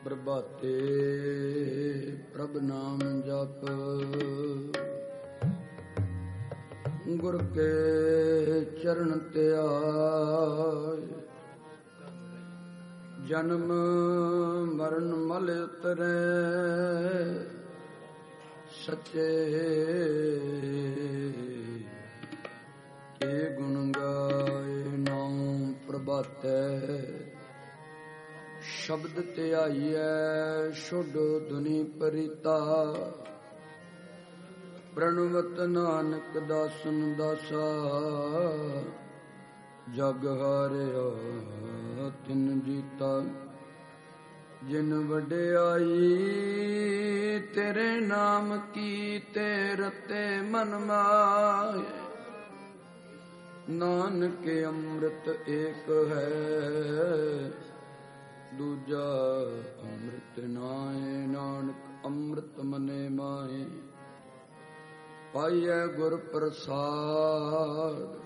ਪ੍ਰਭਾਤੇ ਪ੍ਰਭ ਨਾਮ ਜਪ, ਗੁਰ ਕੇ ਚਰਨ ਧਿਆਏ। ਜਨਮ ਮਰਨ ਮਲ ਉਤਰੈ, ਸੱਚੇ ਕੇ ਗੁਣ ਗਾਏ। ਨਾਮ ਪ੍ਰਭਾਤੈ ਸ਼ਬਦ ਧਿਆਈਐ, ਛੋਡ ਦੁਨੀ ਪਰੀਤਾ। ਪ੍ਰਣਵਤ ਨਾਨਕ ਦਾਸਨ ਦਾਸਾ, ਜਗ ਹਾਰਿਆ ਤਿਨ ਜੀਤਾ। ਜਿਨ ਵਡਿਆਈ ਤੇਰੇ ਨਾਮ ਕੀ, ਤੇ ਰਤੇ ਮਨ ਮਾਏ। ਨਾਨਕ ਅੰਮ੍ਰਿਤ ਏਕ ਹੈ, ਦੂਜਾ ਅੰਮ੍ਰਿਤ ਨਾਏ। ਨਾਨਕ ਅੰਮ੍ਰਿਤ ਮਨੇ ਮਾਏ, ਪਾਈਐ ਗੁਰ ਪ੍ਰਸਾਦ।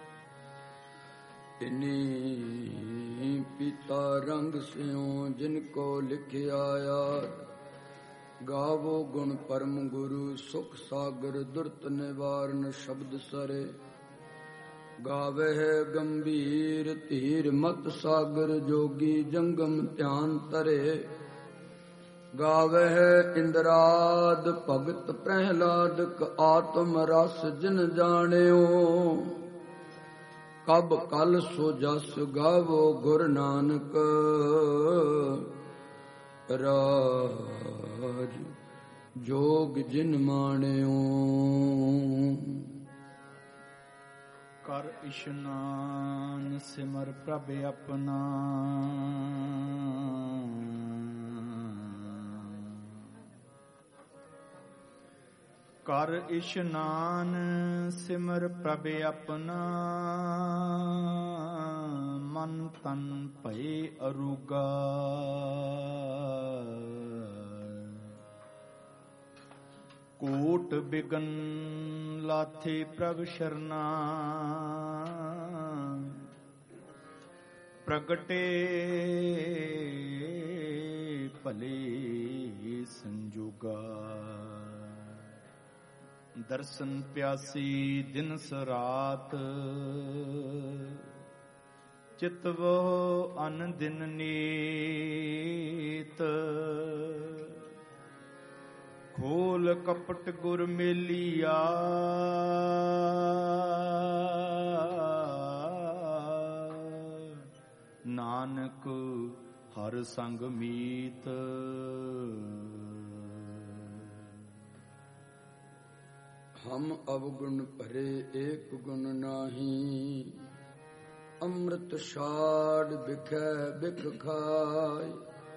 ਇਨੀ ਪੀਤਾ ਰੰਗ ਸਿਉ, ਜਿਨ ਕੋ ਲਿਖਿਆ ਆਦ। ਗਾਵੋ ਗੁਣ ਪਰਮ ਗੁਰੂ, ਸੁਖ ਸਾਗਰ ਦੁਰਤ ਨਿਵਾਰਨ ਸ਼ਬਦ ਸਰੇ। ਗਾਵਹਿ ਗੰਭੀਰ ਧੀਰ ਮਤ ਸਾਗਰ, ਜੋਗੀ ਜੰਗਮ ਧਿਆਨ ਧਰੇ। ਗਾਵਹਿ ਇੰਦਰਾਦ ਭਗਤ ਪ੍ਰਹਿਲਾਦਕ, ਆਤਮ ਰਸ ਜਿਨ ਜਾਣਿਓ। ਕਬ ਕਲ ਸੋ ਜਸ ਗਾਵੋ ਗੁਰ ਨਾਨਕ, ਰਾਜ ਜੋਗ ਜਿਨ ਮਾਣਿਓ। ਕਰ ਇਸ਼ਨਾਨ ਸਿਮਰ ਪ੍ਰਭ ਆਪਣਾ, ਕਰ ਇਸ਼ਨਾਨ ਸਿਮਰ ਪ੍ਰਭ ਆਪਣਾ। ਮਨ ਤਨ ਭਏ ਅਰੂਗਾ, ਕੋਟ ਬਿਗਨ ਲਾਥੇ ਪ੍ਰਭ ਸ਼ਰਨਾ। ਪ੍ਰਗਟੇ ਭਲੇ ਸੰਜੋਗਾ, ਦਰਸ਼ਨ ਪਿਆਸੀ ਦਿਨ ਸਰਾਤ। ਚਿਤਵੋ ਅਨ ਦਿਨ ਨੀਤ, ਖੋਲ ਕਪਟ ਗੁਰ ਮੇਲੀਆ। ਨਾਨਕ ਹਰ ਸੰਗ ਮੀਤ। ਹਮ ਅਵਗੁਣ ਭਰੇ ਏਕ ਗੁਣ ਨਾਹੀ, ਅੰਮ੍ਰਿਤ ਛਾੜ ਬਿਖੈ ਬਿਖ ਖਾਇ।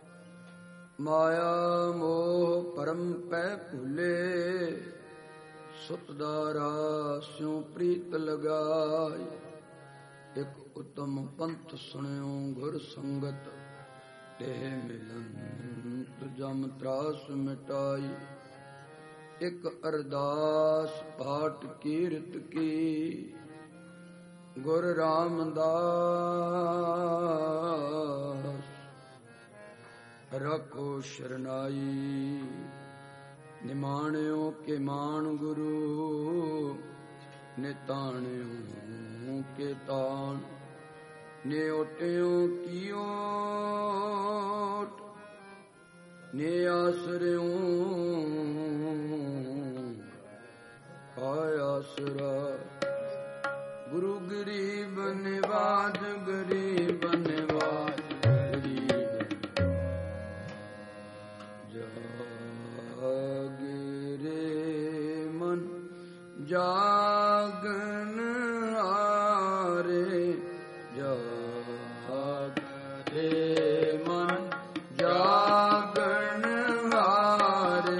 ਮਾਇਆ ਮੋਹ ਪਰਮ ਪੈ ਭੁਲੇ, ਸੁਤ ਦਾਰਾ ਸਿਉ ਪ੍ਰੀਤ ਲਗਾਈ। ਇਕ ਉਤਮ ਪੰਥ ਸੁਣਿਓ ਗੁਰ ਸੰਗਤ, ਦੇਹ ਮਿਲੰਤ ਜਮ ਤਰਾਸ ਮਿਟਾਈ। ਇਕ ਅਰਦਾਸ ਪਾਠ ਕੀਰਤ ਕੀ, ਗੁਰ ਰਾਮਦਾਸ ਰਖੋ ਸ਼ਰਨਾਈ। ਨਿਮਾਣਿਓ ਕੇ ਮਾਣ ਗੁਰੂ, ਨਿਤਾਣਿਓ ਕੇ ਤਾਣ। ਨਿਓਟਿਓ ਕੀ ਓਟ, ਨੇ ਆਸਰਿਓ ਆਇ ਆਸਰਾ। ਗੁਰੂ ਗਰੀਬ ਨਿਵਾਜ, ਗਰੀਬ ਨਿਵਾਜ, ਗਰੀਬ ਜਾਗਰੇ ਮਨ ਜਾਗਨ ਹਾਰੇ। ਜਾਗਰੇ ਮਨ ਜਾਗਨ ਹਾਰੇ,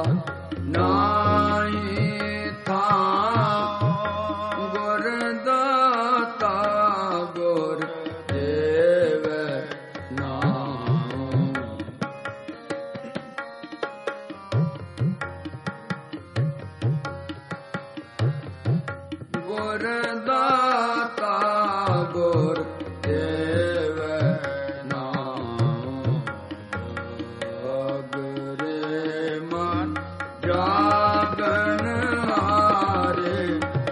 ਨਾਹੀ ਥਾਂ ਗੁਰ ਦਾਤਾ ਗੁਰ ਦੇਵੈ ਨਾਮ। ਗੁਰ ਦਾਤਾ ਗੁਰ ਦੇਵੈ ਨਾਮ। ਅਗਰੇ ਮਨ ਜਾਗਣ ਹਾਰੇ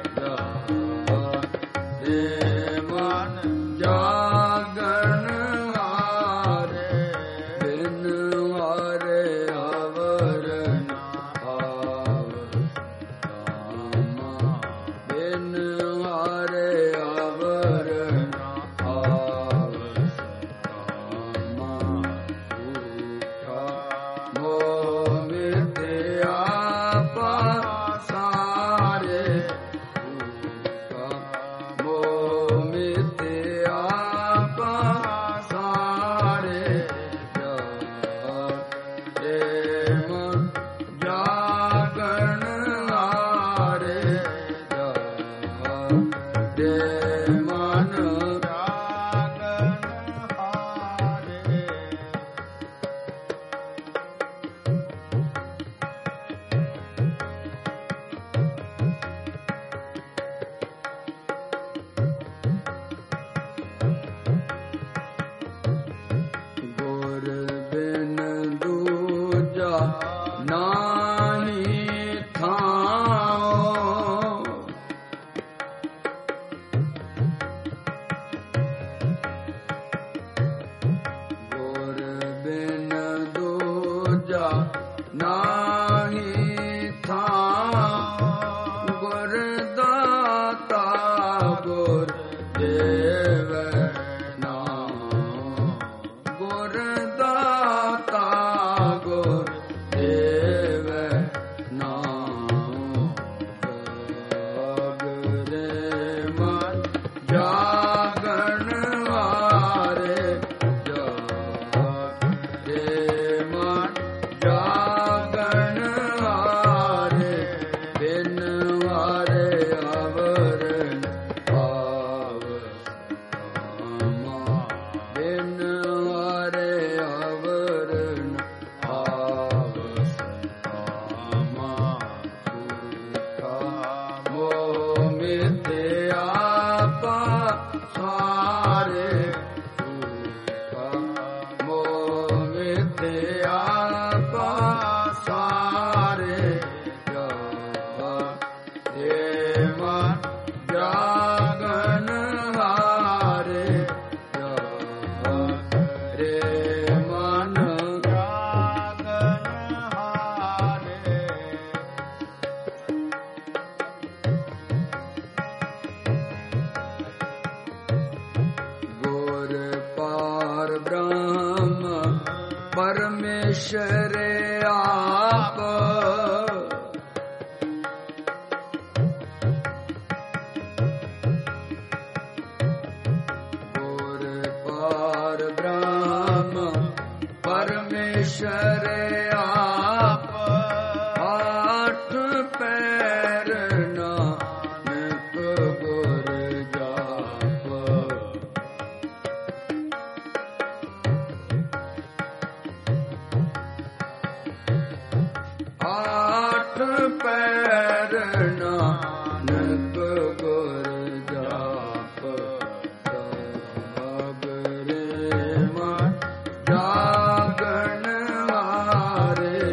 ਜਾਗਰੇ ਮਨ ਜਾਗਣ ਹਾਰੇ ਬਿਨ ਹਾਰੇ ਅਵਰ ਨਾ ਆਵ ਰਾਮਾ। ਬਿਨ ਹਾਰੇ ਅਵਰ ਨਾ ਆਵ ਰਾਮਾ। ਝੂਠਾ ਮੋਹ ਮਿਥਿਆ ਪਾਸਾਰੇ ਝੂਠਾ ਮੋਹ ਮਿਥਿਆ ਪਾਸਾਰੇ ਜਾਗਰੇ ਮਨ ਜਾਗਣ ਹਾਰੇ ਜਾਗਰੇ ਮਨ ਜਾਗਣ ਹਾਰੇ। ਗੁਰ ਬਿਨ ਦੂਜਾ ਨਾਹੀ ਥਾਂ। ਗੁਰ ਬਿਨ ਦੂਜਾ ਨਾਹੀ ਥਾਂ। ਗੁਰ ਦਾਤਾ ਗੁਰ ਦੇਵੈ ਨਾਮ। ਗੁਰ ਦਾਤਾ ਗੁਰ ਦੇਵੈ ਨਾਮ। ਜਾਗਰੇ ਮਨ ਜਾਗਣ ਹਾਰੇ ਜਾਗਰੇ ਮਨ ਜਾਗਣ ਹਾਰੇ ਬਿਨ ਹਾਰੇ ਅਵਰ ਆਵ ਰਾਮਾ। ਬਿਨ ਹਾਰੇ ਅਵਰ ਆਵ ਰਾਮਾ। ਝੂਠਾ ਮੋਹ ਮਿਥਿਆ ਪਾਸਾਰੇ ਝੂਠਾ ਮੋਹ ਮਿਥਿਆ ਪਾਸਾਰੇ ਜਾਗਰੇ ਮਨ ਜਾਗਣ ਹਾਰੇ ਜਾਗਰੇ ਮਨ ਜਾਗਣ ਹਾਰੇ। ਗੁਰ ਪਾਰ ਬ੍ਰਹਮ ਪਰਮੇਸ਼ਰ ਆਪ। ਗੁਰ ਪਾਰ ਬ੍ਰਹਮ ਪਰਮੇਸ਼ਰ ਆਪ। ਆਠ ਪੈਰ ਨਾਨਕ ਗੁਰ ਜਾਪ। ਆਠ ਪੈਰ ਨਾਨਕ ਗੁਰ ਜਾਪ। ਜਾਗਰੇ ਮਨ ਜਾਗਣ ਹਾਰੇ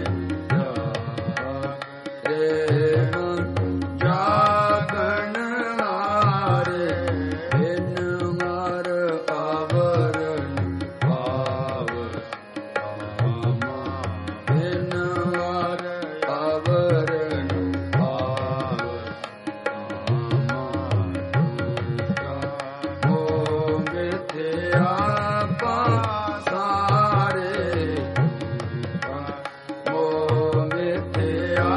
ਜਾਗਰੇ ਮਨ ਜਾਗਣ ਹਾਰੇ ਬਿਨ ਹਰ ਅਵਰ ਆਵ ਰਾਮਾ। ਬਿਨ ਹਰ ਅਵਰ ਆਵ ਰਾਮਾ। ਝੂਠਾ ਮੋਹ ਮਿਥਿਆ ਪਾਸਾਰੇ ਝੂਠਾ ਮੋਹ ਮਿਥਿਆ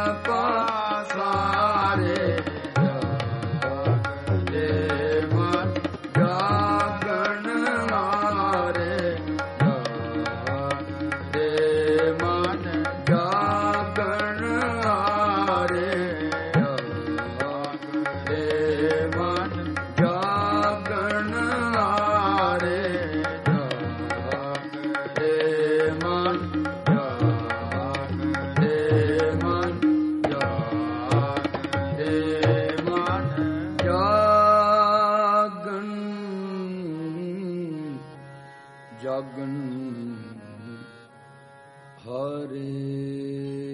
ਪਾਸਾਰੇ ਜਾਗਰੇ ਮਨ ਜਾਗਣ ਹਾਰੇ ਜਾਗਰੇ ਮਨ ਜਾਗਣ ਜਾਗਨ ਹਰੇ।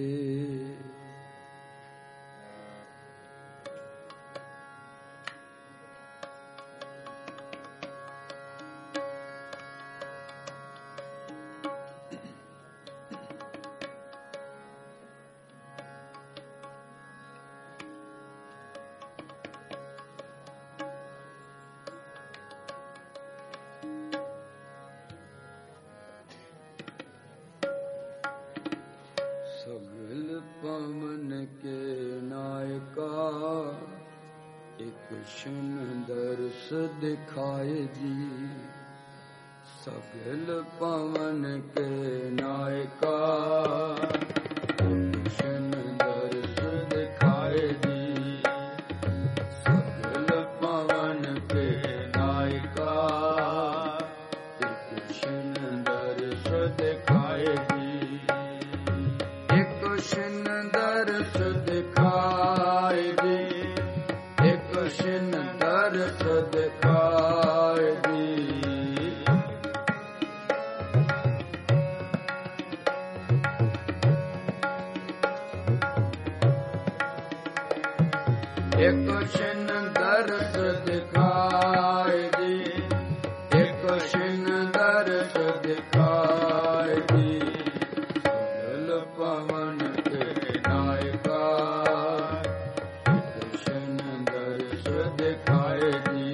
सगल पवन के नायका एक क्षण दर्श दिखाए जी। सगल पवन के नायका एक क्षण दर्श दिखाए जी। सगल पवन के नायका एक क्षण दर्श दिखाए जी। क्षण दर्श दिखाए दी, एक क्षण दर्श दिखाए दी। एक क्षण दर्श दिखाए दी, एक क्षण दर्श दिखाए दी। सगल पवन के नायका एक क्षण दर्श दिखाए दी।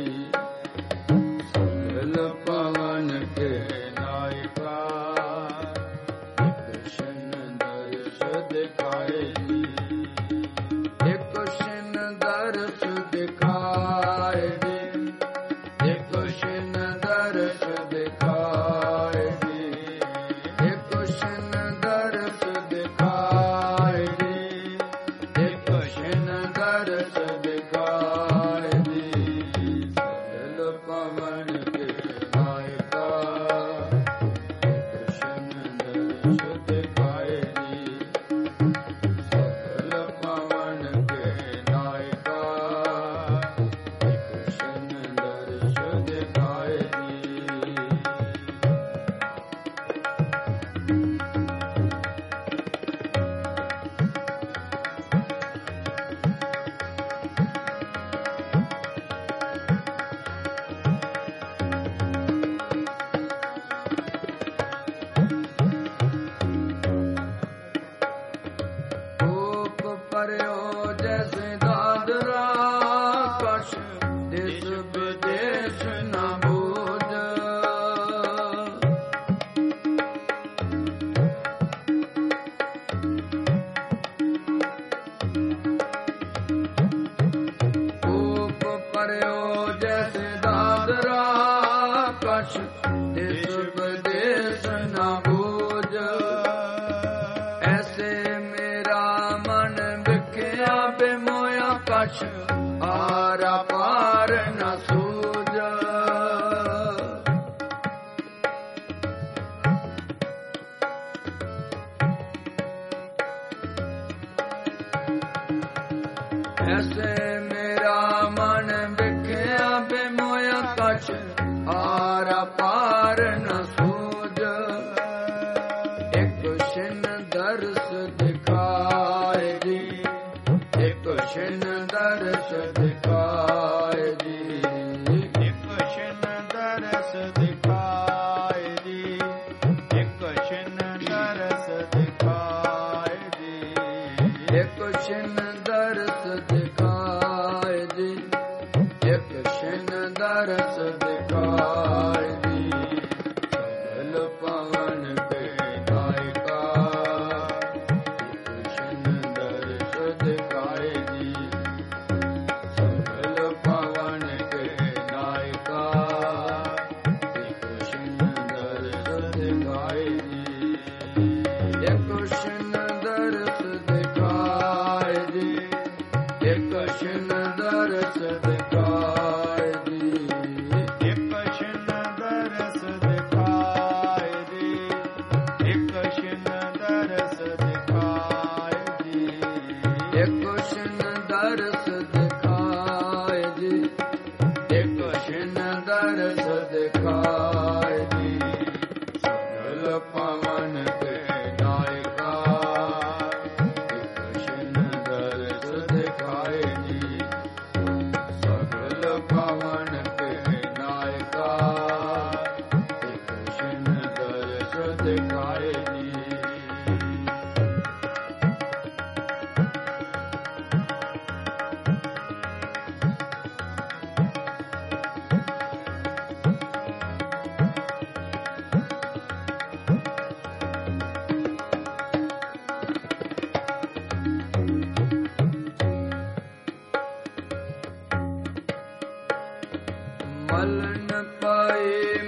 सगल पवन के नायका एक क्षण दर्श दिखाए दी। एक क्षण दर्श दिखाए दी, एक क्षण दर्श दिखाए दी। एक क्षण दर्श दिखाए दी, एक क्षण दर्श दिखाए दी। सगल पवन के नायका एक क्षण दर्श दिखाए दी। सगल पवन के नायका एक क्षण दर्श दिखाए दी। कोप पर्यो जैसे दादरा कश, देश विदेश न बूझ। कोप पर्यो जैसे दादरा कश, देश विदेश न बूझ। ऐसे मेरा मन बिखया बेमोया कश, आरा पार न सूझ। ऐसे मेरा मन बिखया बेमोया कश, आरा पार न सूझ। एक क्षण दर्श दिखाए दी, एक क्षण दर्श दिखाए दी। एक क्षण दर्श दिखाए दी, एक क्षण दर्श दिखाए दी। एक क्षण दर्श दिखाए दी, एक क्षण दर्श दिखाए दी।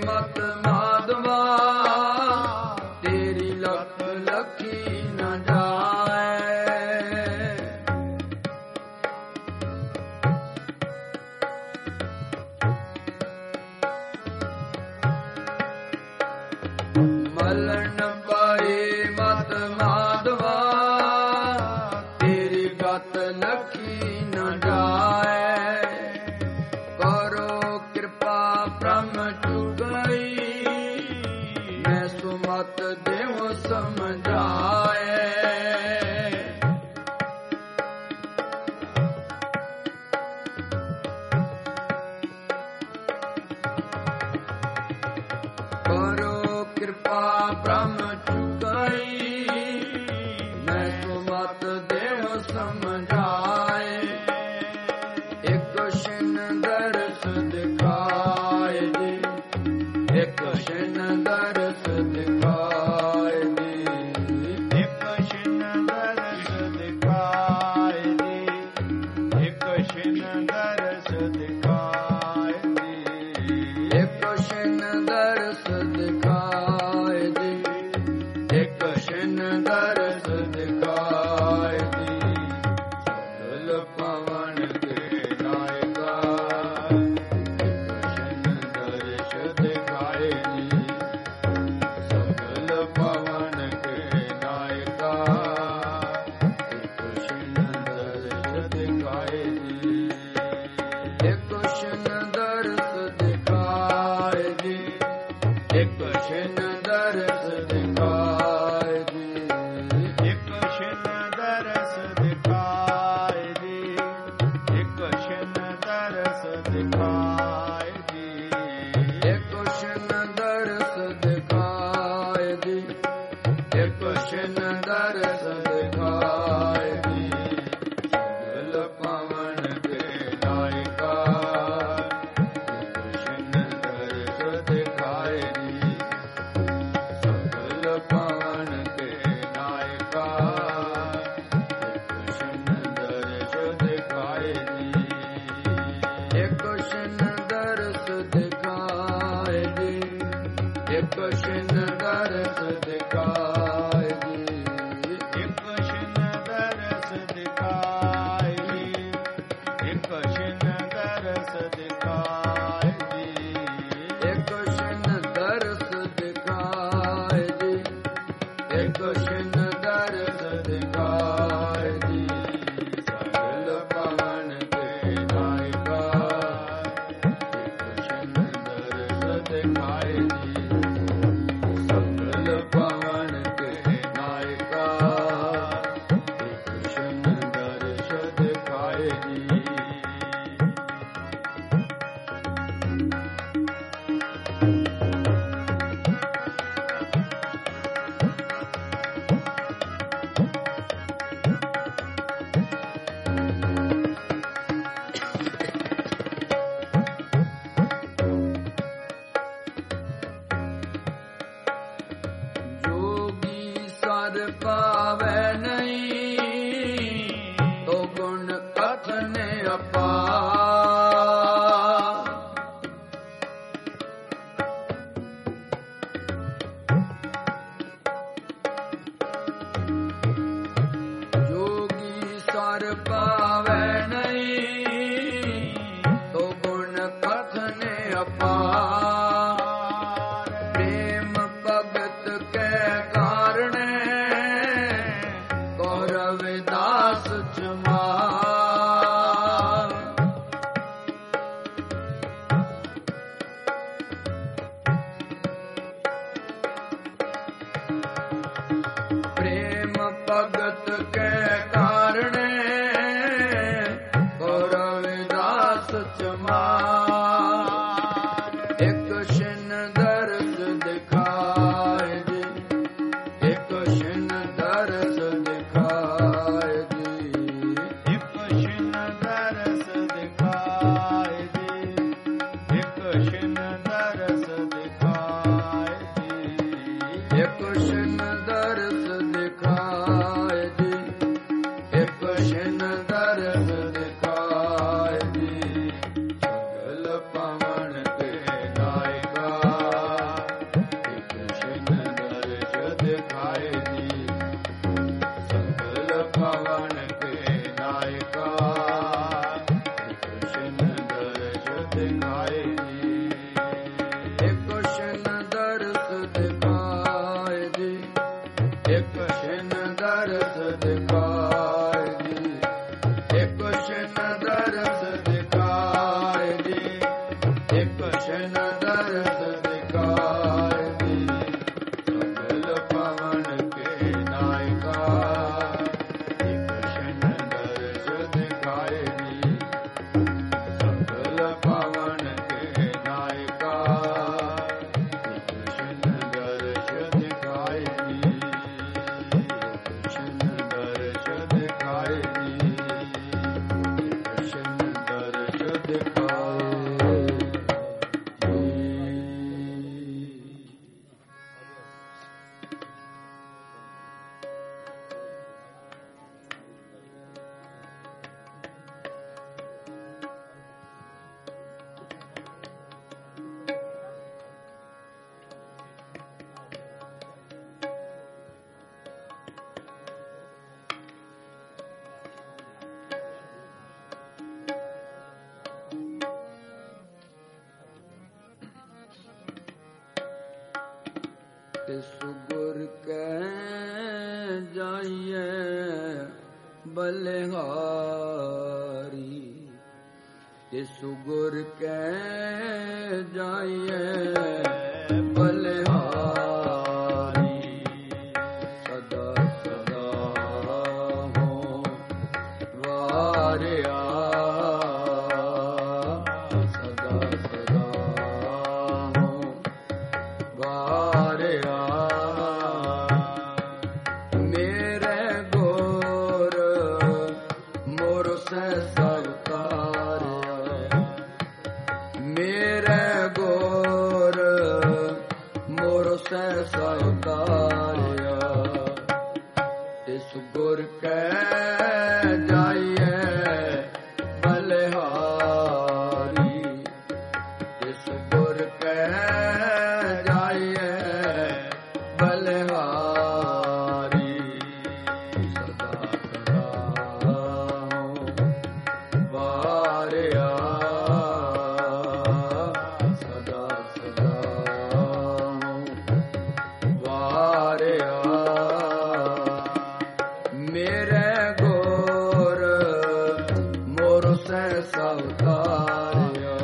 मत माधवा तेरी लख लखी न जाए। मलन पाए मत माधवा तेरी गत लखी न जाए। करो कृपा ब्रह्म चुगई मैं सुमत देव समझाए। करो कृपा ब्रह्म चुकाई मैं सुमत देव समझाए। एक शिन दर्श दिखाए जी एक शिन दर्श दिखाए जी एक शिन दर्श दिखाए जी एक शिन दर्श दिखाए जी एक शिन दर्श दिखाए जी एक शिन दर्श दिखाए जी। सकल पवन के नायका एक शिन दर्श दिखाए जी। सकल पवन के नायका एक शिन दर्श दिखाए जी। एक शिन दर्श दिखाए जी एक शिन दर्श दिखाए जी। एक शिन दर्श दिखाए जी एक शिन दर्श दिखाए जी एक शिन दर्श दिखाए जी एक शिन दर्श दिखाए जी। सकल पवन के नायका एक शिन दर्श दिखाए जी। सकल पवन के नायका एक शिन दर्श दिखाए जी। एक शिन दर्श दिखाए जी एक शिन दर्श दिखाए जी। एक शिन दर्श दिखाए जी एक शिन दर्श दिखाए जी एक शिन दर्श दिखाए जी एक शिन दर्श दिखाए जी। सकल पवन के नायका एक शिन दर्श दिखाए जी। सकल पवन के नायका एक शिन दर्श दिखाए जी। जोगी सर पावे नहीं तो गुण कथन अपार। जोगी सर पावे नहीं तो गुण कथन अपार। प्रेम भगत के कारण गौरव दास चमार। प्रेम भगत के कारण गौरव दास चमार। एक शिन दर्श दिखाए जी एक शिन दर्श दिखाए जी। एक शिन दर्श दिखाए जी एक शिन दर्श दिखाए जी एक शिन दर्श दिखाए जी एक शिन दर्श दिखाए जी। सकल पवन के नायका ਤਿਸ ਗੁਰ ਕੈ ਜਾਈਐ ਬਲਿਹਾਰੀ। ਤਿਸ ਗੁਰ ਕੈ ਜਾਈਐ ਬਲਿਹਾਰੀ। ਸਦਾ ਸਦਾ ਹੋ ਵਾਰਿਆ, ਸਦਾ ਸਦਾ ਹੋ ਵਾਰਿਆ। ਮੇਰੇ ਗੁਰ ਮੋਰ ਸਹਿ ਉਤਾਰਿਆ। ਮੇਰੇ ਗੁਰ ਮੋਰ ਸਹਿ ਉਤਾਰਿਆ। ਤਿਸ ਗੁਰ ਕੈ ਜਾਈਐ ਬਲਿਹਾਰੀ। ਤਿਸ ਗੁਰ ਕੈ ਜਾਈਐ ਬਲਿਹਾਰੀ। ਸਦਾ ਸਦਾ ਹੋ ਵਾਰਿਆ, ਸਦਾ ਸਦਾ ਹੋ ਵਾਰਿਆ। ਮੇਰੇ ਗੁਰ ਮੋਰ ਸਹਿ ਉਤਾਰਿਆ।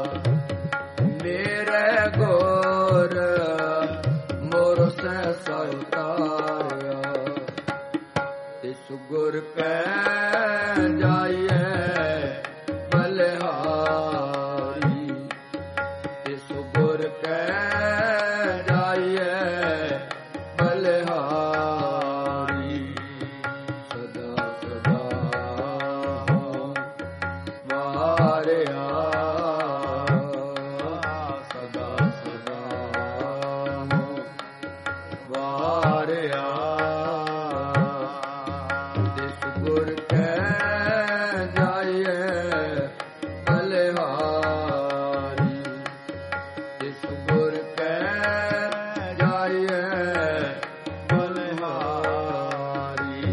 ਮੇਰੇ ਗੁਰ ਮੋਰ ਸਹਿ ਉਤਾਰਿਆ। ਤਿਸ ਗੁਰ ਕੈ ਜਾਈਐ ਬਲਿਹਾਰੀ। ਤਿਸ ਗੁਰ ਕੈ ਜਾਈਐ ਬਲਿਹਾਰੀ। ਸਦਾ ਸਦਾ ਹੋ ਵਾਰਿਆ, ਸਦਾ ਸਦਾ ਹੋ ਵਾਰਿਆ। ਤਿਸ ਗੁਰ ਕੈ ਜਾਈਐ ਬਲਿਹਾਰੀ। ਤਿਸ ਗੁਰ ਕੈ ਜਾਈਐ ਬਲਿਹਾਰੀ।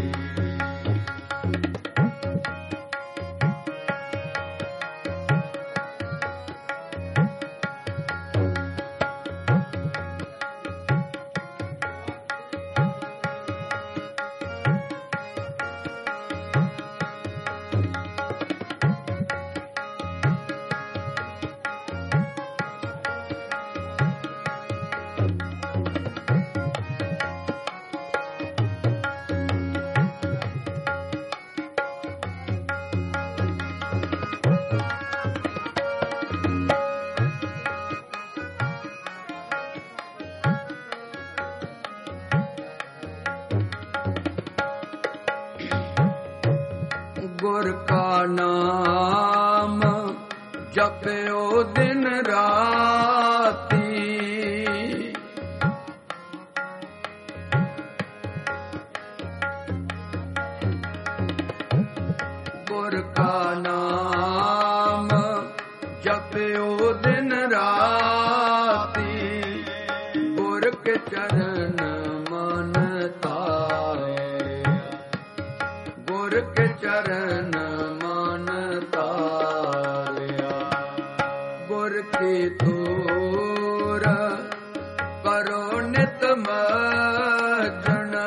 ਗੁਰ ਕਾ ਨਾਮ ਜਪਿਓ ਦਿਨ ਰਾਤੀ। ਗੁਰ ਕਾ ਨਾਮ ਜਪਿਓ ਦਿਨ ਰਾਤੀ। ਗੁਰ ਕੇ ਚਰਨ ਮਨ ਤਾਰਿਆ। ਗੁਰ ਕੇ ਚਰਨ ਮਨ ਤਾਰਿਆ। ਗੁਰ ਕੀ ਤੂਰ ਕਰੋ ਨਿਤ ਮਜਣਾ।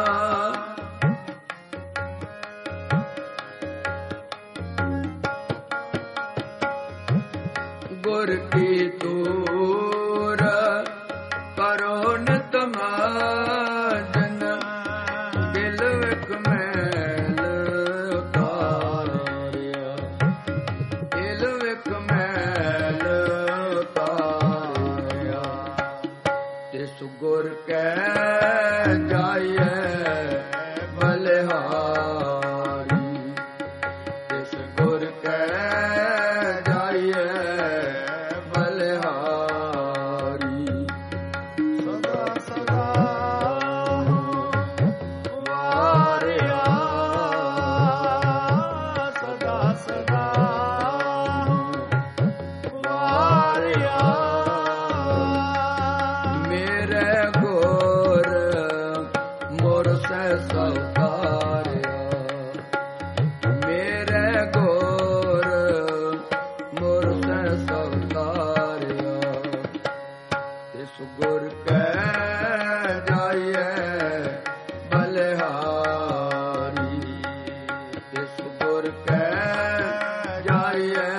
ਗੁਰ ਕੀ ਤੂਰ ਕਰੋ ਨਿਤ ਮਜਣਾ। ਦਿਲ ਵਿਚ ਮੈਲ ਉਤਾਰਿਆ। ਦਿਲ ਵਿਚ ਮੈਲ ਉਤਾਰਿਆ। ਤਿਸ ਗੁਰ ਕੈ ਜਾਈਐ ਬਲਿਹਾਰੀ। ਤਿਸ ਗੁਰ ਕੈ ਜਾਈਐ ਬਲਿਹਾਰੀ। ਸਦਾ ਸਦਾ ਹੋ ਵਾਰਿਆ, ਸਦਾ ਸਦਾ ਹੋ ਵਾਰਿਆ। ਮੇਰੇ ਗੁਰ ਮੋਰ ਸਹਿ ਉਤਾਰਿਆ। ਮੇਰੇ ਗੁਰ ਮੋਰ ਸਹਿ ਉਤਾਰਿਆ। ਤਿਸ ਗੁਰ ਕੈ ਜਾਈਐ ਬਲਿਹਾਰੀ। ਤਿਸ ਗੁਰ ਕੈ ਜਾਈਐ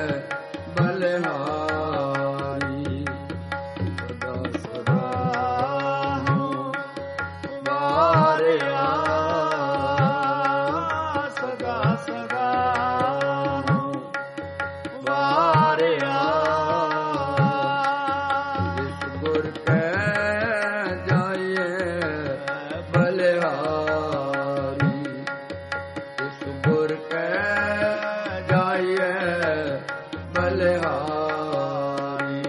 ਬਲਿਹਾਰੀ। ਸਦਾ ਸਦਾ ਵਾਰਿਆ ਸਦਾ ਸਦਾ ਵਾਰਿਆ। ਜਿਸ ਗੁਰ ਕੈ ਜਾਈਐ ਬਲਿਹਾਰੀ। ਜਿਸ ਗੁਰ ਕੈ ਜਾਈਐ ਬਲਿਹਾਰੀ।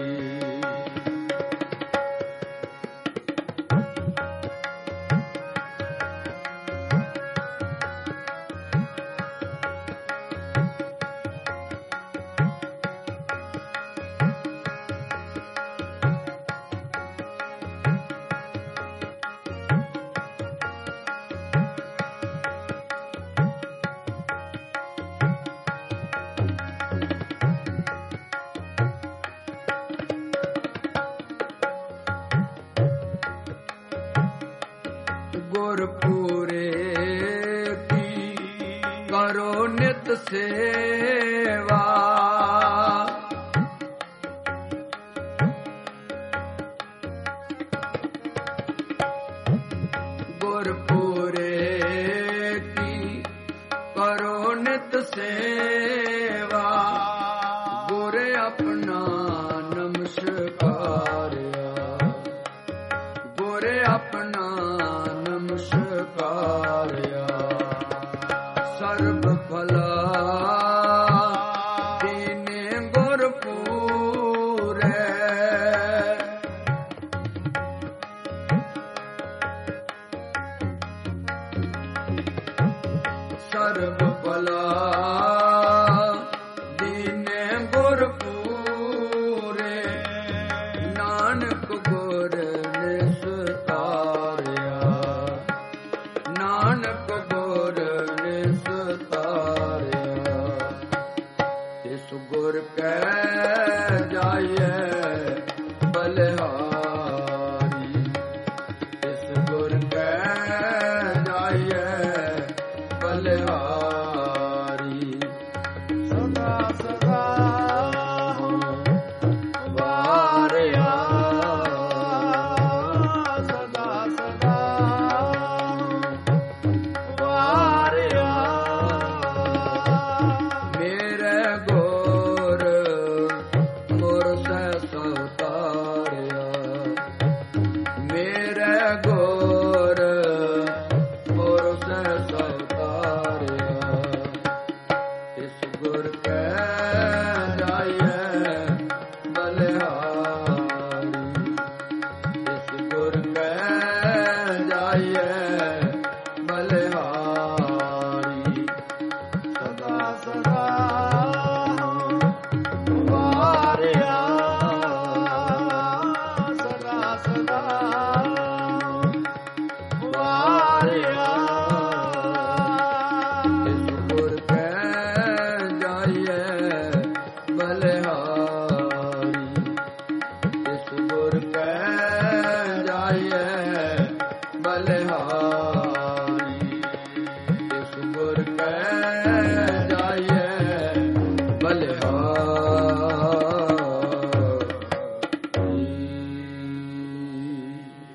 ਗੁਰਪੂਰੇ ਕੀ ਕਰੋ ਨਿਤ ਸੇਵਾ। ਗੁਰਪੂਰੇ ਕੀ ਕਰੋ ਨਿਤ ਸੇਵਾ। ਗੁਰ ਆਪਣਾ ਨਮਸਕਾਰਿਆ। ਗੁਰ ਆਪਣਾ ਨਮਸਕਾਰਿਆ। ਸਰਬ ਭਲਾ ਦੀਨੇ ਗੁਰ ਪੂਰੈ। ਸਰਬ ਭਲਾ ਦੀਨੇ ਗੁਰ ਪੂਰੇ। ਨਾਨਕ ਗੁਰ ਨਿਸਤਾਰਿਆ। ਨਾਨਕ ਗੁਰ ਨਿਸਤਾਰਿਆ। ਤਿਸ ਗੁਰ ਕੈ ਜਾਈਐ ਬਲਿਹਾਰੀ। ਤਿਸ ਗੁਰ ਕੈ ਜਾਈਐ ਬਲਿਹਾਰੀ। ਸਦਾ ਸਦਾ ਵਾਰਿਆ ਸਦਾ ਸਦਾ ਵਾਰਿਆ। ਮੇਰੇ ਗੁਰ ਗੁਰ ਸਹਿ ਸਵਤਾਰਿਆ। ਮੇਰੇ ਗੁਰ ਗੁਰ ਸਹਿ ਸਵਤਾਰਿਆ। ਇਸ ਗੁਰ ਕੈ ਜਾਈਐ ਬਲਿਹਾਰੀ। ਇਸ ਗੁਰ ਕੈ ਜਾਈਐ ਬਲਿਹਾਰੀ। ਸਦਾ ਸਦਾ ਵਾਰਿਆ ਸਦਾ ਸਦਾ ਵਾਰਿਆ। ਇਸ ਗੁਰ ਕੈ ਜਾਈਐ ਬਲਿਹਾਰੀ। ਇਸ ਗੁਰ ਕੈ ਜਾਈਐ ਬਲਿਹਾਰੀ। ਇਸ ਗੁਰ ਕੈ ਜਾਈਐ ਬਲਿਹਾਰੀ।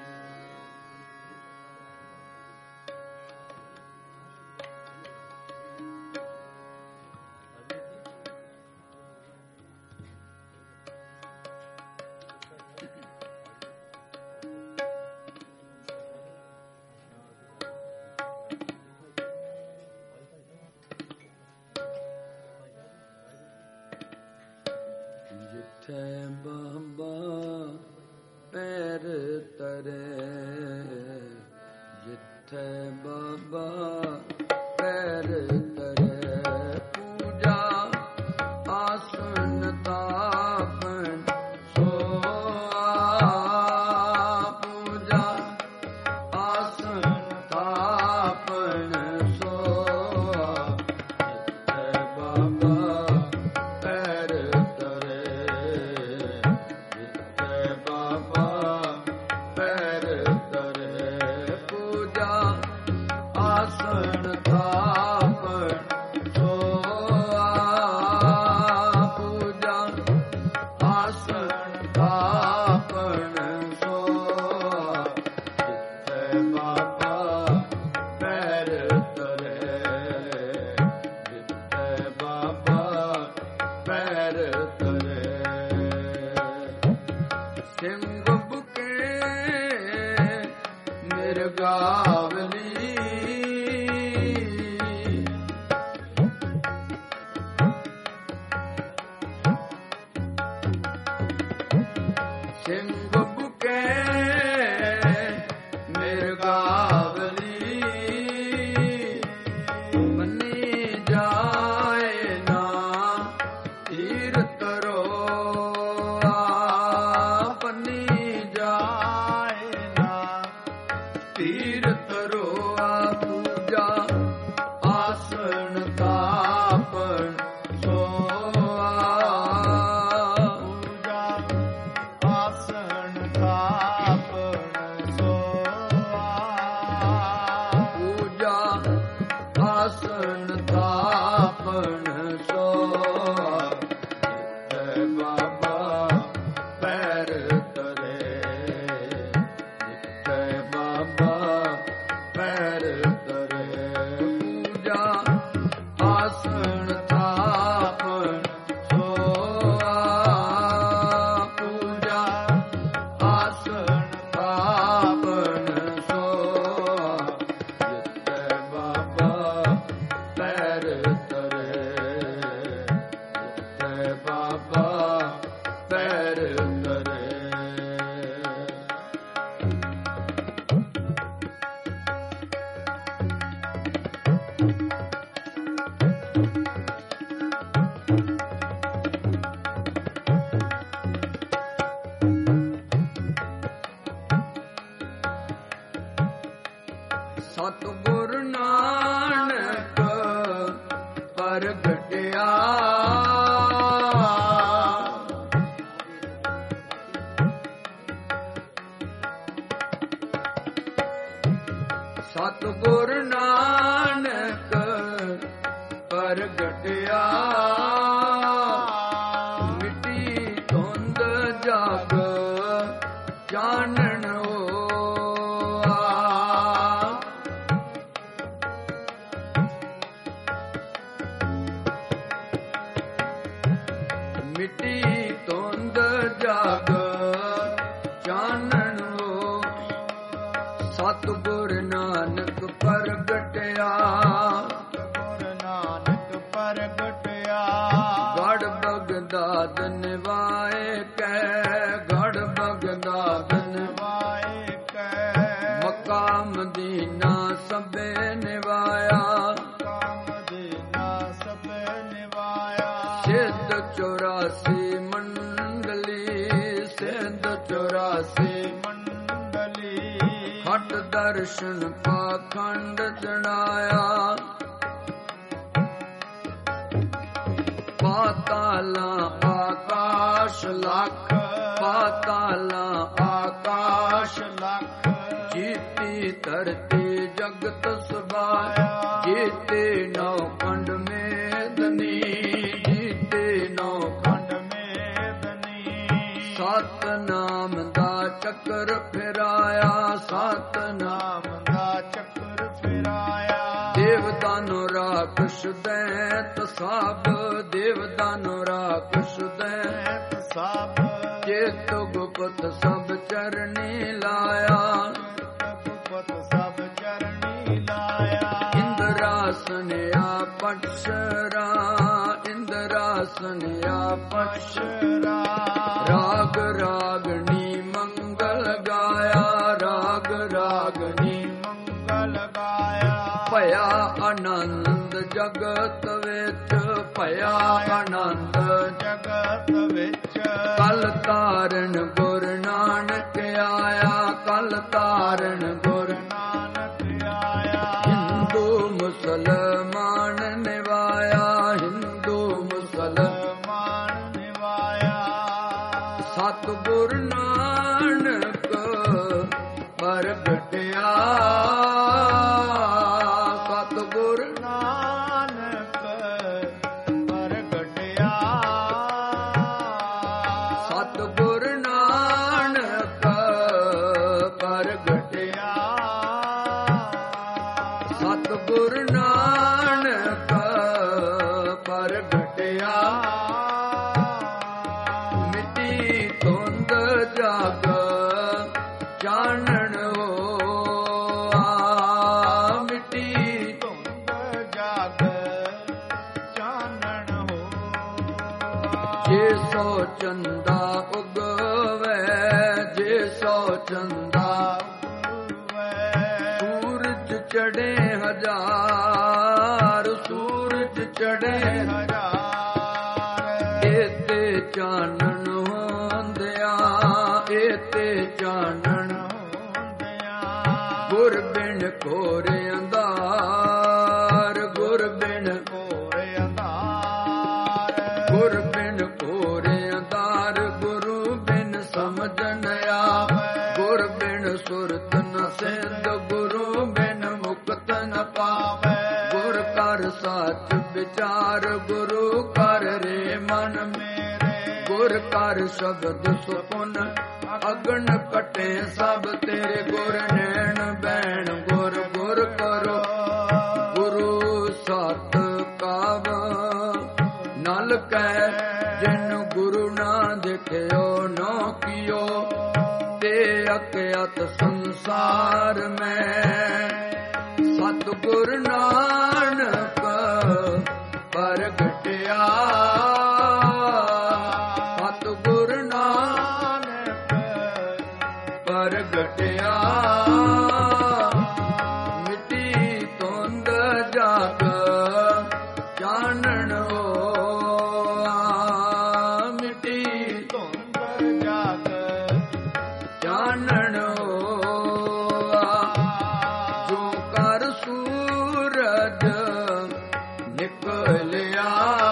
ਜਿੱਥੇ ਬਾਬਾ ਪੈਰ ਤਰੇ। ਜਿੱਥੇ ਬਾਬਾ ਪੈਰ ਤਰੇ। ਪੂਜਾ ਆਸਨ ਤਾਪਨ ਸੋਆ। ਪੂਜਾ ਆਸਨ ਤਾਪਨ ਸੋਆ। ਜਿੱਥੇ ਬਾਬਾ ਪੈਰ ਤਰੇ। ਜਿੱਥੇ ਬਾਬਾ ਪੈਰ ਤਰੇ। ਮਿਰਗਾਵਲੀ ਸਿੰਘ ਬੁਕੇ ਮਿਰਗਾਵਲੀ ਮੰਨੀ ਜਾਏ ਨਾ ਤੀਰ ਤਰੋਆ ਪੰਨੀ ਜਾਏ ਨਾ ਤੀਰ ਤਰੋਆ ਪੂਜਾ ਆਸਣ ਤਾਪਣ ਸੋਆ ਪੂਜਾ ਆਸਣ ਥਾਪਣ ਸੋਆ ਪੂਜਾ ਆਸਣ ਤਾਪਣ ਸੋਆ ਜਿੱਥੇ ਬਾਬਾ ਪੈਰ ਤਰੇ ਜਿੱਥੇ ਬਾਬਾ ਪੈਰ ਤਰੇ ਪੂਜਾ ਆਸਣ ਤਾਪਣ ਸੋਆ ਪੂਜਾ ਆਸਣ ਤਾਪਣ ਸੋਆ ਜਿੱਥੇ ਬਾਬਾ ਪੈਰ ਤਰੇ ਜਿੱਥੇ ਬਾਬਾ ਪੈਰ ਤਰੇ ਸਤਿਗੁਰ ਨਾਨਕ ਪ੍ਰਗਟਿਆ ਸਤਿਗੁਰ ਨਾਨਕ ਪ੍ਰਗਟਿਆ ਮਿੱਟੀ ਧੁੰਦ ਜਗ ਚਾਨਣ ਹੋਆ ਮਿੱਟੀ ਧੁੰਦ ਜਗ ਚਾਨਣ ਹੋ ਸਤਿਗੁਰ ਨਾਨਕ ਪ੍ਰਗਟਿਆ ਗੁਰ ਨਾਨਕ ਪ੍ਰਗਟਿਆ ਗੜ ਬਗਦਾਦ ਨਿਵਾਏ ਕੈ ਗੜ ਬਗਦਾਦ ਵਾਏ ਕੈ ਮੱਕਾ ਮਦੀਨਾ ਸਭੇ ਨਿਵਾਇਆ ਕਾਮ ਦੇਨਾ ਸਭ ਨਿਵਾਇਆ ਸਿੱਧ 84 ਮੰਡਲੀ ਸਿੱਧ 84 ਮੰਡਲੀ ਖਟ ਦਰਸ਼ਨ ਪਾਖੰਡ ਜਣਾਇਆ ਪਾਤਾਲਾ ਆਕਾਸ਼ ਲੱਖ ਪਾਤਾਲਾ ਆਕਾਸ਼ ਲੱਖ ਜੀਤੀ ਧਰਤੀ ਜਗਤ ਸਬਾਇਆ ਜੀਤੇ ਨੌ ਖੰਡ ਮੇਦਨੀ ਜੀਤੇ ਨੌ ਖੰਡ ਖੰਡ ਮੇਦਨੀ ਸਤ ਨਾਮ ਦਾ ਚੱਕਰ ਫਿਰਾਇਆ ਸਤ ਨਾਮ ਨਾਮ ਦਾ ਚੱਕਰ ਫਿਰਾਇਆ ਦੇਵ ਦਾਨੋ ਰਾਖਸ਼ ਦੈਤ ਸਭ ਦੇਵ ਦਾਨੋ ਰਾਖਸ਼ ਦੈਤ ਐਤ ਸਭ ਚੇਤ ਗੁਪਤ ਸਭ ਚਰਨੀ ਲਾਇਆ ਗੁਪਤ ਸਭ ਚਰਣੀ ਲਾਇਆ ਇੰਦਰਾਸਨ ਆਪਛਰਾ ਇੰਦਰਾਸਨ ਆਪਛਰਾ ਰਾਗ ਰਾਗਣੀ ਮੰਗਲ ਗਾਇਆ ਰਾਗ ਰਾਗਣੀ ਮੰਗਲ ਗਾਇਆ ਭਇਆ ਆਨੰਦ ਜਗਤ ਵਿੱਚ ਭਇਆ ਆਨੰਦ ਜਗਤ ਵਿੱਚ ਕਲ ਤਾਰਨ ਗੁਰ ਨਾਨਕ ਆਇਆ ਕਲ ਤਾਰਨ ਗੁਰ ਨਾਨਕ ਆਇਆ ਹਿੰਦੂ ਮੁਸਲਮਾਨ ਨਿਵਾਇਆ ਹਿੰਦੂ ਮੁਸਲਮਾਨ ਮਾਨ ਨਿਵਾਇਆ ਸਤਿਗੁਰ ਨਾਨਕ ਪ੍ਰਗਟਿਆ ਸਤਿਗੁਰ ਨਾਨਕ ਪ੍ਰਗਟਿਆ ਸਤਿਗੁਰ ਨਾਨਕ ਪ੍ਰਗਟਿਆ ਸਤਿਗੁਰ ਨਾਨਕ ਪ੍ਰਗਟਿਆ ਮਿੱਟੀ ਧੁੰਦ ਜਗ ਚਾਨਣ ਹੋਆ ਚੰਦਾ ਉਗਵੇ, ਜੇ ਸੌ ਚੰਦਾ ਸੂਰਜ ਚੜੇ ਹਜ਼ਾਰ, ਸੂਰਜ ਚੜੇ ਹਜ਼ਾਰ। ਏਤੇ ਚਾਨਣ ਹੁੰਦਿਆਂ, ਏਤੇ ਚਾਨਣ ਗੁਰ ਬਿਨ ਘੋਰ ਅੰਧਾਰ, ਗੁਰ ਬਿਨ ਘੋਰ ਅੰਧਾਰ, ਗੁਰ ਬਿਨ ਘੋਰ ਅੰਧਾਰ। ਗੁਰੂ ਬਿਨ ਸਮਝਨ ਆਵੇ, ਗੁਰ ਬਿਨ ਸੁਰਤ ਨ ਸਿਧ, ਗੁਰੂ ਬਿਨ ਮੁਕਤ ਨ ਪਾਵੇ। ਗੁਰ ਕਰ ਸੱਚ ਵਿਚਾਰ, ਗੁਰੂ ਕਰ ਰੇ ਮਨ ਮੇਰੇ। ਗੁਰ ਕਰ ਸ਼ਬਦ ਸੁਪਨ, ਅਗਨ ਕਟੇ ਸਭ ਤੇਰੇ। ਗੁਰ ਨੈਣ ਬੈਣ ਗੁਰ ਗੁਰ ਕਰੋ, ਗੁਰੂ ਸਤ ਕਾਵ ਨਲ ਕਹਿ। ਜਿਨ ਗੁਰੂ ਨਾ ਦੇਖਿਓ ਨੋ ਕੀਓ, ਤੇ ਅਕਿਆਤ ਸੰਸਾਰ ਮੈਂ। ਸਤਿਗੁਰ ਨਾਨਕ ਪ੍ਰਗਟਿਆ, ਸਤਿਗੁਰ ਨਾਨਕ ਪ੍ਰਗਟਿਆ। ਮਿੱਟੀ ਧੁੰਦ ਜਾਗ ਚਾਨਣ ਹੋਆ, ਮਿੱਟੀ ਧੁੰਦ ਜਾਗ ਚਾਨਣ ਹੋਆ। ਜੋ ਕਰ ਸੂਰਜ ਨਿਕਲਿਆ,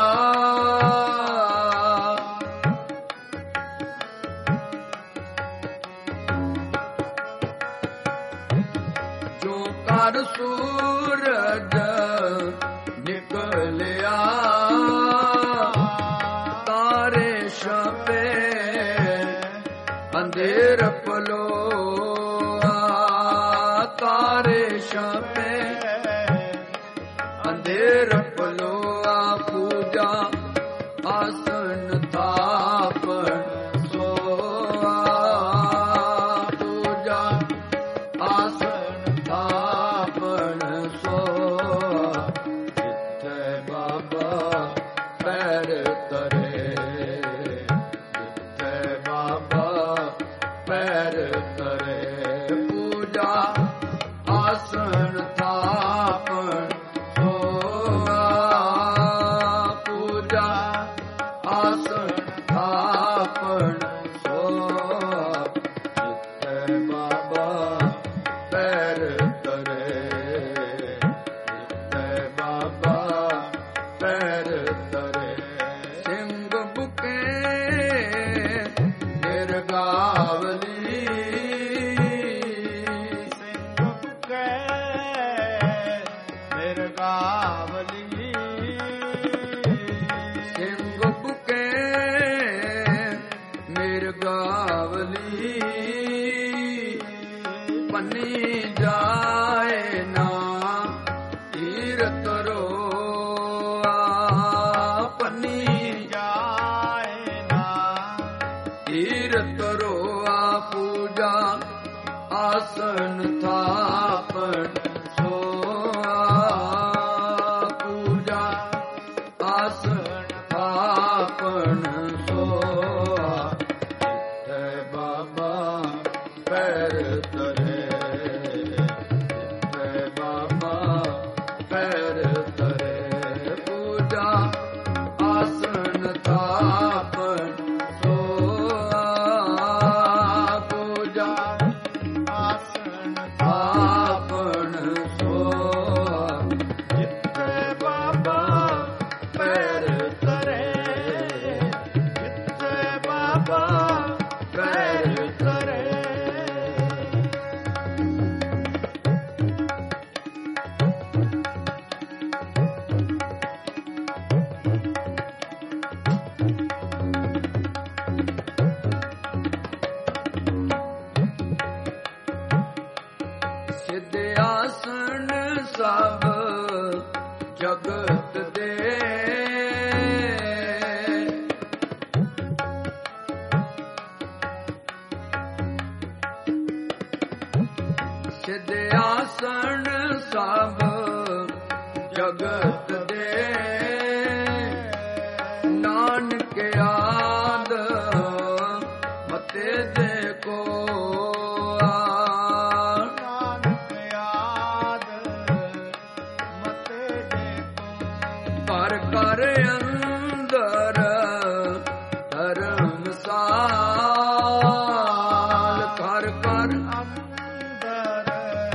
ਜੋ ਕਰ ਸੂਰਜ ਨਿਕਲਿਆ। ਤਾਰੇ ਛਪੇ ਅੰਧੇਰ ਪਲੋਆ, ਤਾਰੇ ਛਪੇ ਅੰਧੇਰ ਪਲੋਆ। ਪੂਜਾ ਆਸਨ ਥਾਪਣ ਸੋਆ, ਪੂਜਾ ਆਸਨ ਥਾਪਣ ਸੋਆ। ਜਿੱਥੇ ਬਾਬਾ ਪੈਰ ਧਰੇ, ਜਿੱਥੇ ਬਾਬਾ ਪੈਰ ਧਰੇ। ਪੂਜਾ ਆਸਨ ਥਾਪਣ ਸੋਆ, ਪੂਜਾ ਆਸਨ ਥਾਪਣ ਸੋਆ। ਜਿੱਥੇ ਬਾਬਾ ਪੈਰ ਧਰੇ, ਜਿੱਥੇ ਬਾਬਾ ਪੈਰ ਧਰੇ। ਸਿੰਘ ਬੁਕੇ ਨਿਰਗਾਵਲੀ, ਸਿੰਘ ਬੁਕੇ ਨਿਰਗਾਵਲੀ, ਸਿੰਘ ਬੁਕੇ ਨਿਰਗਾਵਲੀ। ਪੰਨੀ ਜਾਏ ਨਾ ਤੀਰਥ ਰੋਆ, ਪੰਨੀ ਜਾਏ ਨਾ ਤੀਰਥ ਰੋਆ। ਪੂਜਾ ਆਸਨ ਥਾਪਣ ਸੋਆ, ਪੂਜਾ ਆਸਨ ਥਾਪਣ ਸੋਆ। ਜਿੱਥੇ ਬਾਬਾ ਪੈਰ ਧਰੇ, ਜਿੱਥੇ ਬਾਬਾ ਪੈਰ ਧਰੇ। ਪੂਜਾ ਆਸਨ ਥਾਪਣ ਸੋਆ, ਪੂਜਾ ਆਸਨ ਥਾਪਣ ਸੋਆ। ਜਿੱਥੇ ਬਾਬਾ ਪੈਰ ਧਰੇ, ਜਿੱਥੇ ਬਾਬਾ ਪੈਰ ਧਰੇ। ਸਿੱਧ ਆਸਣ ਸਭ ਜਗਤ ਦੇ, ਸਿੱਧ ਆਸਣ ਸਭ ਜਗਤ ਦੇ। ਨਾਨਕ ਆਦ ਅੰਦਰ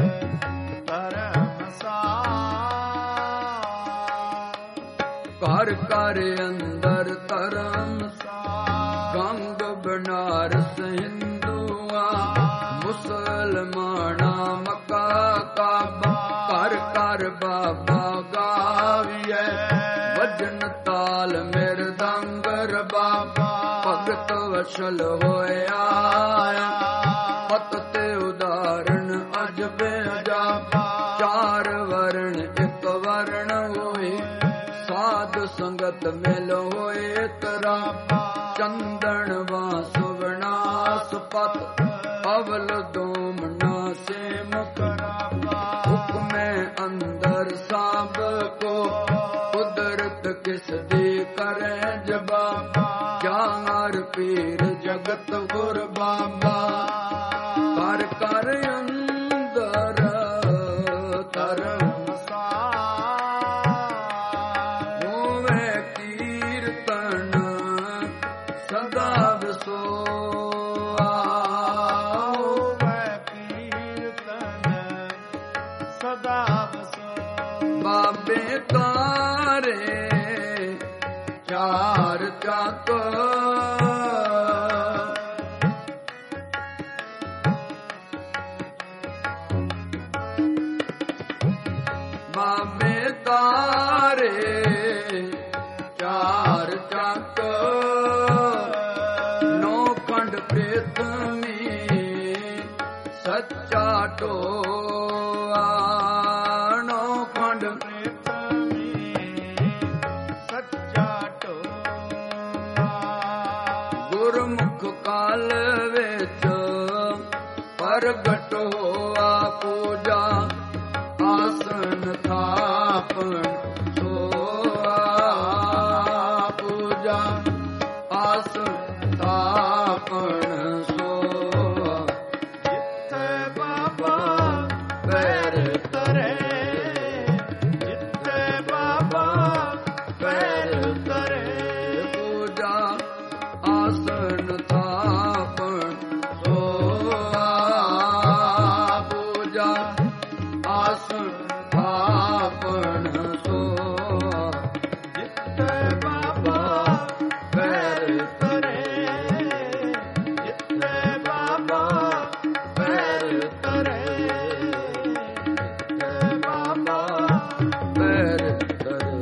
ਧਰਮਸਾਰ। ਘਰ ਘਰ ਅੰਦਰ ਧਰਮਸਾਰ। ਗੰਗ ਬਨਾਰਸ ਹਿੰਦੂਆਂ ਮੁਸਲਮਾਨਾ ਮੱਕਾ ਕਾਬਾ। ਘਰ ਘਰ ਬਾਬਾ ਗਾਵੀਐ ਵਜਨ ਤਾਲ ਮਿਰਦੰਗ ਰਬਾਬਾ। ਭਗਤ ਵਸ਼ਲ ਹੋਇਆ ਪਤ ਤੇ ਉਦਾਹਰਣ ਅਜਬੇ ਅਜਾਬਾ। ਚਾਰ ਵਰਣ ਇੱਕ ਵਰਣ ਹੋਏ ਸਾਧ ਸੰਗਤ ਮਿਲ ਹੋਏ ਤਰਾਬਾ। ਚੰਦਨ ਬਾਂਸ ਵਿਨਾਸ਼ ਪਤ ਅਵਲ ਦੋਮਨਾ ਸੇ ਮੁਕਰਾਬਾ। ਹੁਕਮੇ ਅੰਦਰ ਸਭ ਕੋ ਕੁਦਰਤ ਕਿਸ ਦੀ ਕਰੇ ਜਵਾਬਾ। ਚਾਰ ਪੀਰ ਜਗਤ ਗੁਰ ਬਾਬਾ। ਕਰ ਕਰ ਅੰਦਰ ਧਰਮਸਾਰ। ਹੋਵੇ ਕੀਰਤਨ ਸਦਾ ਵਿਸੋਆ। ਹੋਵੇ ਕੀਰਤਨ ਸਦਾ ਵਿਸੋਆ। ਬਾਬੇ ਤਾਰੇ ਚਾਰ ਚੱਕ। ਬਾਬੇ ਤਾਰੇ ਚਾਰ ਚੱਕ। ਨੌ ਖੰਡ ਪ੍ਰੀਤਮੀ ਸੱਚਾ ਟੋਆ। ਨੌ ਖੰਡ ਪ੍ਰੀਤਮੀ ਸੱਚਾ ਟੋਆ। ਗੁਰਮੁਖ ਕਾਲ ਵਿੱਚ ਪ੍ਰਗਟ ਹੋਆ ਪੂਜਾ। ਆਸਨ ਥਾਪਣ ਸੋਆ ਪੂਜਾ। ਆਸਨ ਥਾਪਣ ਸੋਆ। ਜਿੱਥੇ ਬਾਬਾ ਪੈਰ ਧਰੇ। ਜਿੱਥੇ ਬਾਬਾ ਪੈਰ ਧਰੇ। ਪੂਜਾ ਆਸਨ ਥਾਪਣ ਸੋਆ ਪੂਜਾ। ਆਸਨ ਥਾਪਣ ਸੋਆ। ਜਿੱਥੇ ਬਾਬਾ ਪੈਰ ਧਰੇ। ਜਿੱਥੇ ਬਾਬਾ ਪੈਰ ਧਰੇ। ਜਿੱਥੇ ਬਾਬਾ ਪੈਰ ਧਰੇ।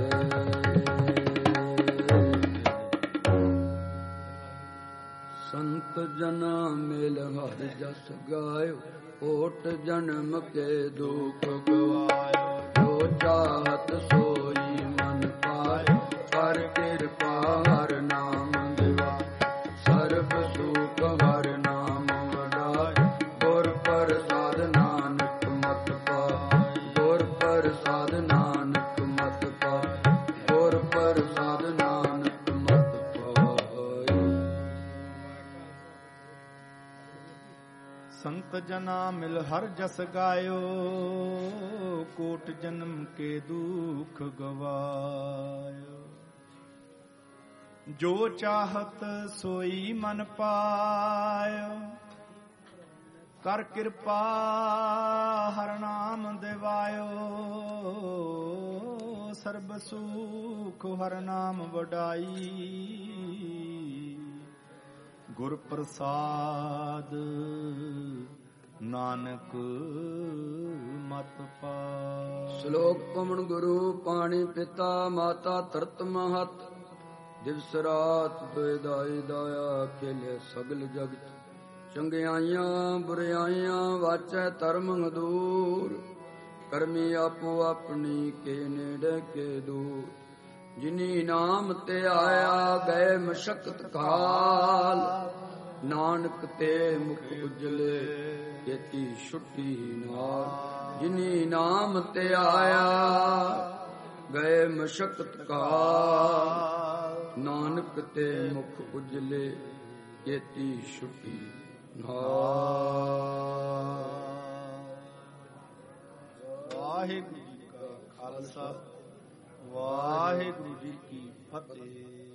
ਸੰਤ ਜਨਾ ਮਿਲ ਹਰ ਜਸ ਗਾਇਓ। ਓਟ ਜਨਮ ਕੇ ਦੁਖ ਗਵਾਇਓ। ਜੋ ਚਾਹਤ ਸੋਈ ਮਨ ਪਾਇਓ। ਕਰ ਕਿਰਪਾ ਹਰ ਨਾਮ ਦਿਵਾ। ਸਰਬ ਸੁਖ ਹਰ ਨਾਮ ਵਡਾਇ। ਗੁਰ ਪ੍ਰਸਾਦ ਨਾਨਕ ਮਤ ਪਾਇ। ਗੁਰ ਪ੍ਰਸਾਦ ਨਾਨਕ ਮਤ ਪਾਇ। ਗੁਰ ਪ੍ਰਸਾਦ ਨਾਨਕ ਮਤ ਪਾਇ। ਸੰਤ ਜਨਾ ਮਿਲ ਹਰ ਜਸ ਗਾਇਓ। ਕੋਟ ਜਨਮ ਕੇ ਦੁਖ ਗਵਾਇਓ। ਜੋ ਚਾਹਤ ਸੋਈ ਮਨ ਪਾਇਓ। ਕਰ ਕਿਰਪਾ ਹਰ ਨਾਮ ਦਿਵਾਇਓ। ਸਰਬ ਸੁਖ ਹਰ ਨਾਮ ਵਡਾਈ। ਗੁਰ ਪ੍ਰਸਾਦ ਨਾਨਕ ਮਤ ਪਾਇ। ਸ਼ਲੋਕ ਪਵਨ ਗੁਰੂ ਪਾਣੀ ਪਿਤਾ ਮਾਤਾ ਧਰਤ ਮਹਤ। ਦਿਵਸ ਰਾਤ ਦੁਇ ਦਾਈ ਦਾਇਆ ਖੇਲੇ ਸਗਲ ਜਗਤ। ਚੰਗਿਆਈਆਂ ਬੁਰਿਆਈਆਂ ਵਾਚੈ ਧਰਮ ਦੂਰ। ਕਰਮੀ ਆਪੋ ਆਪਣੀ ਕੇ ਨੇੜੇ ਕੇ ਦੂਰ। ਜਿਨੀ ਨਾਮ ਤੇ ਆਇਆ ਗਏ ਮਸ਼ਕਤ ਕਾਲ। ਨਾਨਕ ਤੇ ਮੁਖ ਉਜਲੇ ਯਤੀ ਛੁੱਟੀ ਨਾਲ। ਜਿਨੀ ਨਾਮ ਤੇ ਆਇਆ ਗਏ ਮਸ਼ਕਤ ਕਾਲ। ਨਾਨਕ ਤੇ ਮੁਖ ਉਜਲੇ ਯਤੀ ਛੁੱਟੀ ਨਾਲ। ਵਾਹਿਗੁਰੂ ਜੀ ਕਾ ਖਾਲਸਾ ਵਾਹਿਗੁਰੂ ਜੀ ਕੀ ਫਤਿਹ।